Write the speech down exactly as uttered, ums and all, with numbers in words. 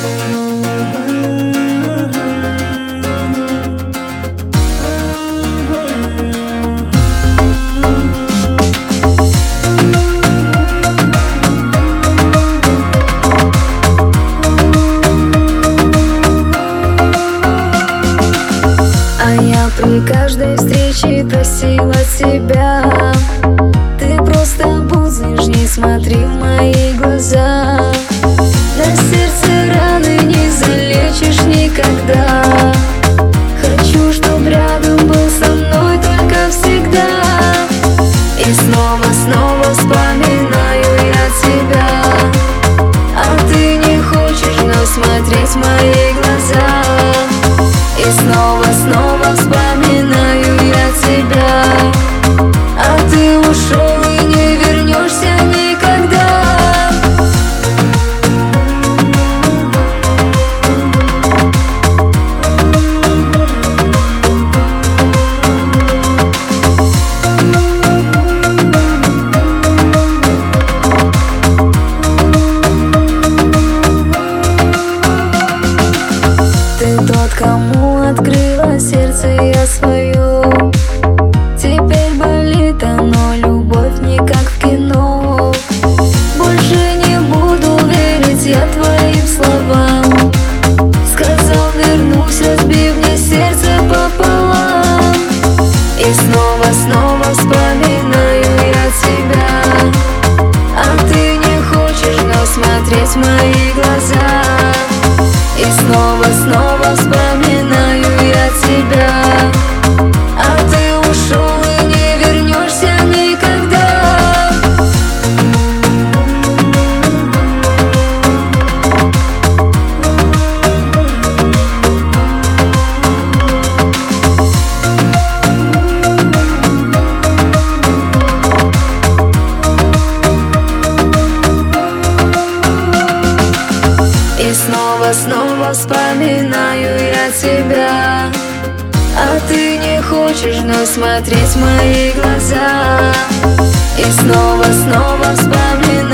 При каждой встрече просила тебя: ты просто будь нежней, смотри в мои глаза. На сердце раны не залечишь никогда. Хочу, чтоб рядом был со мной только всегда. И снова, снова вспоминаю я тебя, а ты не хочешь вновь смотреть в мои глаза. И снова, снова вспоминаю я тебя, а ты ушел и не вернешься никогда. Ты тот, кому открыла сердце я свое. Теперь болит оно, любовь не как в кино. Больше не буду верить я твоим словам. Сказал, вернусь, разбив мне сердце пополам. И снова, снова вспоминаю я тебя, а ты не хочешь вновь смотреть в мои глаза. И снова, снова вспоминаю я тебя, а ты ушел и не вернешься никогда. И снова, снова вспоминаю я тебя, а ты не хочешь вновь смотреть в мои глаза. И снова, снова вспоминаю